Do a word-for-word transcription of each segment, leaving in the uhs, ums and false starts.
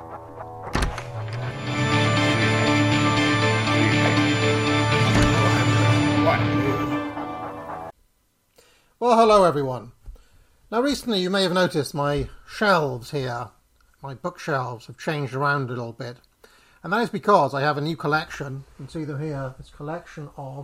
Well, hello everyone. Now recently you may have noticed my shelves here, my bookshelves have changed around a little bit. And that is because I have a new collection. You can see them here, this collection of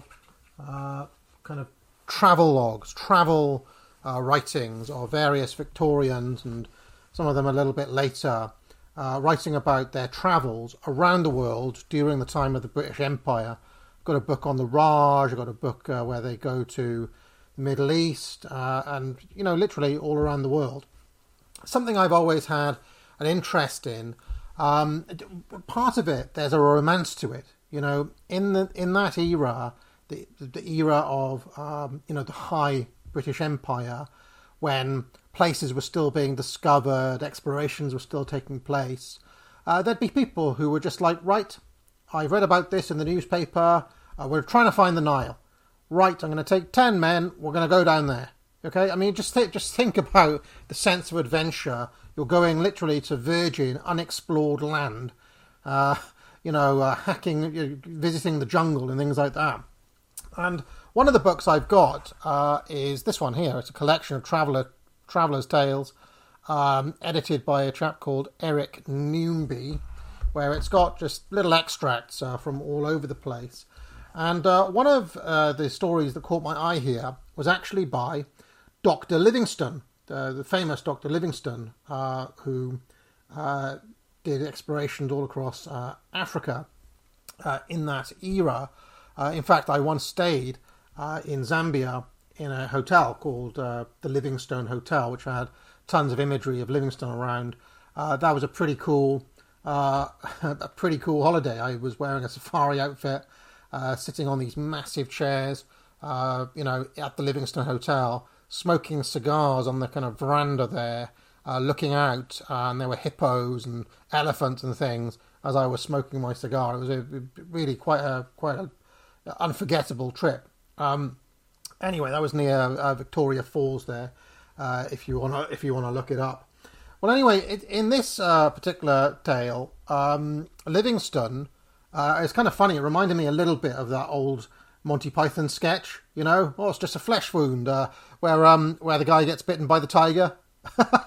uh, kind of travel logs, travel uh, writings of various Victorians and some of them a little bit later, uh, writing about their travels around the world during the time of the British Empire. I've got a book on the Raj, I've got a book uh, where they go to the Middle East, uh, and, you know, literally all around the world. Something I've always had an interest in. Um, part of it, there's a romance to it. You know, in the in that era, the the era of um, you know the high British Empire, when places were still being discovered, explorations were still taking place, uh, there'd be people who were just like, right, I've read about this in the newspaper. Uh, we're trying to find the Nile. Right, I'm going to take ten men. We're going to go down there. Okay, I mean, just th- just think about the sense of adventure. You're going literally to virgin, unexplored land. Uh, you know, uh, hacking, visiting the jungle and things like that. And one of the books I've got uh, is this one here. It's a collection of traveller traveller's tales, um, edited by a chap called Eric Noonby, where it's got just little extracts uh, from all over the place. And uh, one of uh, the stories that caught my eye here was actually by Doctor Livingstone, uh, the famous Doctor Livingstone, uh, who uh, did explorations all across uh, Africa uh, in that era. Uh, in fact, I once stayed uh, in Zambia in a hotel called uh, the Livingstone Hotel, which had tons of imagery of Livingstone around. Uh, that was a pretty cool, uh, a pretty cool holiday. I was wearing a safari outfit. Uh, sitting on these massive chairs, uh, you know, at the Livingstone Hotel, smoking cigars on the kind of veranda there, uh, looking out, uh, and there were hippos and elephants and things as I was smoking my cigar. It was a, really quite a quite a unforgettable trip. Um, anyway, that was near uh, Victoria Falls there. Uh, if you wanna if you wanna look it up. Well, anyway, it, in this uh, particular tale, um, Livingstone. Uh, it's kind of funny. It reminded me a little bit of that old Monty Python sketch. You know, oh, it's just a flesh wound, uh, where um, where the guy gets bitten by the tiger. uh,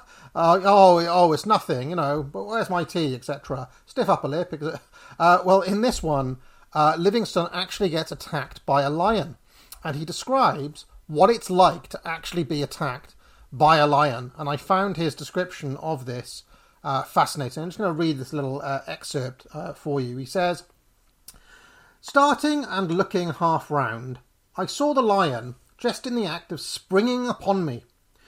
oh, oh, it's nothing. You know, but where's my tea, et cetera. Stiff upper lip. Uh, well, in this one, uh, Livingstone actually gets attacked by a lion, and he describes what it's like to actually be attacked by a lion. And I found his description of this uh, fascinating. I'm just going to read this little uh, excerpt uh, for you. He says, "Starting and looking half round, I saw the lion just in the act of springing upon me.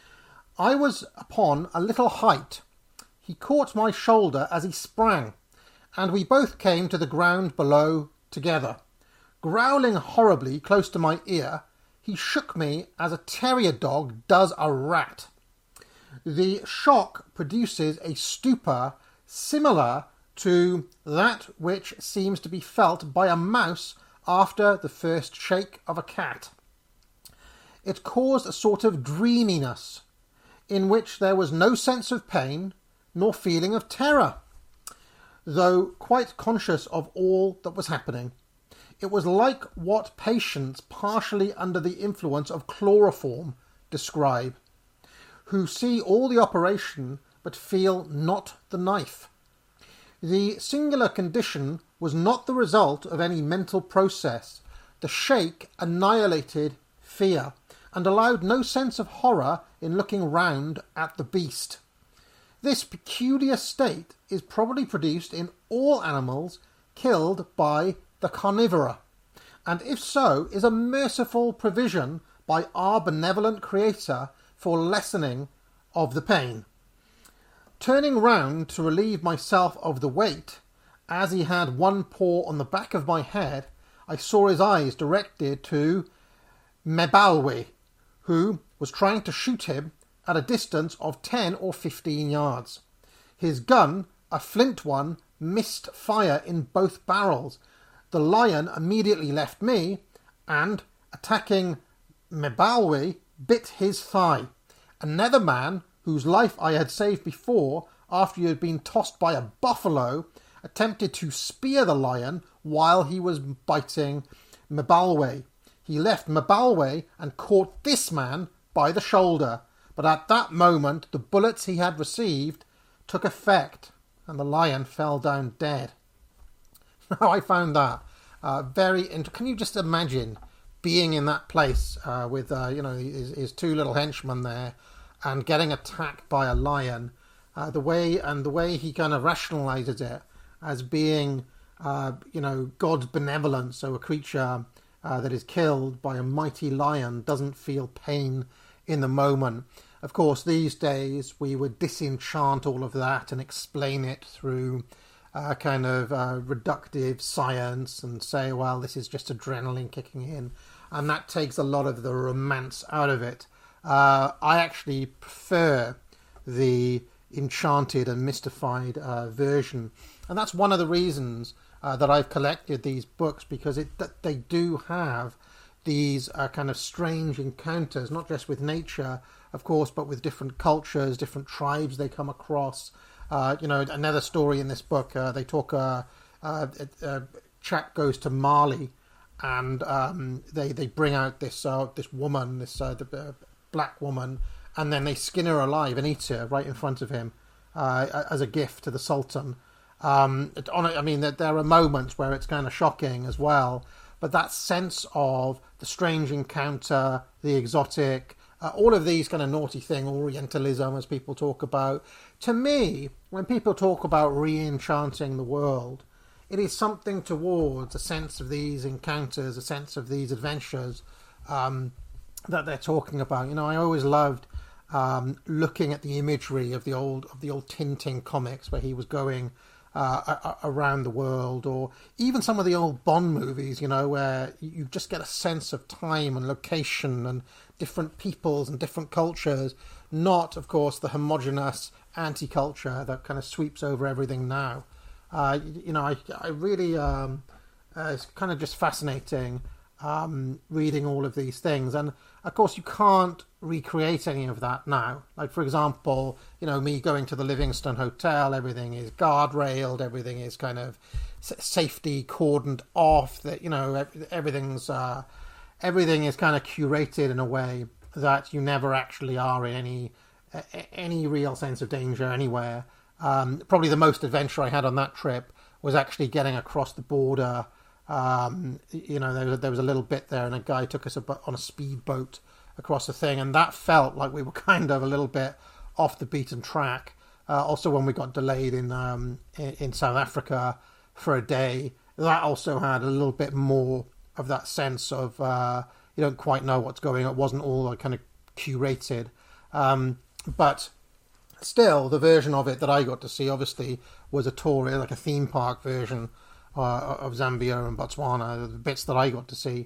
I was upon a little height. He caught my shoulder as he sprang, and we both came to the ground below together. Growling horribly close to my ear, he shook me as a terrier dog does a rat. The shock produces a stupor similar to that which seems to be felt by a mouse after the first shake of a cat. It caused a sort of dreaminess, in which there was no sense of pain, nor feeling of terror, though quite conscious of all that was happening. It was like what patients partially under the influence of chloroform describe, who see all the operation but feel not the knife. The singular condition was not the result of any mental process. The shake annihilated fear, and allowed no sense of horror in looking round at the beast. This peculiar state is probably produced in all animals killed by the carnivora, and if so, is a merciful provision by our benevolent Creator for lessening of the pain. Turning round to relieve myself of the weight, as he had one paw on the back of my head, I saw his eyes directed to Mbalwe, who was trying to shoot him at a distance of ten or fifteen yards. His gun, a flint one, missed fire in both barrels. The lion immediately left me, and, attacking Mbalwe, bit his thigh. Another man, whose life I had saved before, after he had been tossed by a buffalo, attempted to spear the lion while he was biting Mbalwe. He left Mbalwe and caught this man by the shoulder, but at that moment the bullets he had received took effect and the lion fell down dead. Now I found that uh, very interesting. Can you just imagine being in that place uh, with uh, you know his, his two little henchmen there and getting attacked by a lion? Uh, the way and the way he kind of rationalizes it as being uh, you know God's benevolence, so a creature uh, that is killed by a mighty lion doesn't feel pain in the moment. Of course, these days we would disenchant all of that and explain it through uh, kind of uh, reductive science and say, well, this is just adrenaline kicking in, and that takes a lot of the romance out of it. Uh, I actually prefer the enchanted and mystified uh, version, and that's one of the reasons uh, that I've collected these books, because it they do have these uh, kind of strange encounters, not just with nature, of course, but with different cultures, different tribes they come across. Uh, you know, another story in this book, uh, they talk, uh, uh, a chap goes to Mali, and um, they, they bring out this uh, this woman, this uh, the, black woman, and then they skin her alive and eat her right in front of him uh, as a gift to the Sultan. Um, it, on, I mean, there, there are moments where it's kind of shocking as well, but that sense of the strange encounter, the exotic, uh, all of these kind of naughty thing, Orientalism, as people talk about. To me, when people talk about re-enchanting the world, it is something towards a sense of these encounters, a sense of these adventures um, that they're talking about. You know, I always loved um, looking at the imagery of the old of the old Tintin comics, where he was going uh, around the world, or even some of the old Bond movies, you know, where you just get a sense of time and location and different peoples and different cultures, not, of course, the homogenous anti-culture that kind of sweeps over everything now. Uh, you know, I, I really, um, uh, it's kind of just fascinating um, reading all of these things. And, of course, you can't recreate any of that now. Like, for example, you know, me going to the Livingston Hotel, everything is guardrailed, everything is kind of safety cordoned off, that, you know, everything's, uh, everything is kind of curated in a way that you never actually are in any, any real sense of danger anywhere. Um, probably the most adventure I had on that trip was actually getting across the border. Um, you know, there was, there was a little bit there, and a guy took us on a speedboat across the thing, and that felt like we were kind of a little bit off the beaten track. Uh, also, when we got delayed in, um, in in South Africa for a day, that also had a little bit more of that sense of uh, you don't quite know what's going on. It wasn't all like, kind of curated, um, but still, the version of it that I got to see, obviously, was a tour, like a theme park version uh, of Zambia and Botswana, the bits that I got to see.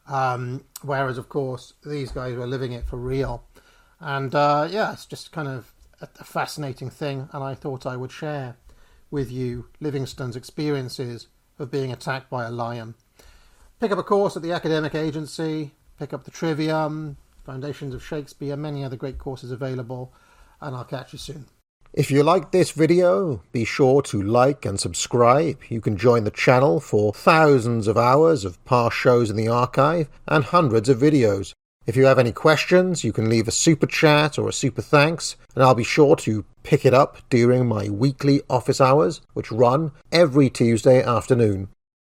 Um, whereas, of course, these guys were living it for real. And, uh, yeah, it's just kind of a, a fascinating thing, and I thought I would share with you Livingstone's experiences of being attacked by a lion. Pick up a course at the Academic Agency, pick up the Trivium, Foundations of Shakespeare, many other great courses available, and I'll catch you soon. If you liked this video, be sure to like and subscribe. You can join the channel for thousands of hours of past shows in the archive and hundreds of videos. If you have any questions, you can leave a super chat or a super thanks, and I'll be sure to pick it up during my weekly office hours, which run every Tuesday afternoon.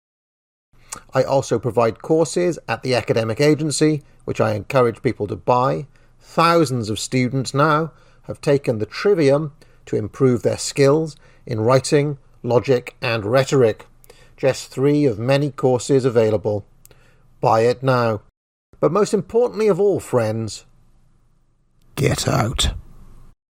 I also provide courses at the Academic Agency, which I encourage people to buy. Thousands of students now have taken the Trivium to improve their skills in writing, logic and rhetoric. Just three of many courses available. Buy it now. But most importantly of all, friends, get out.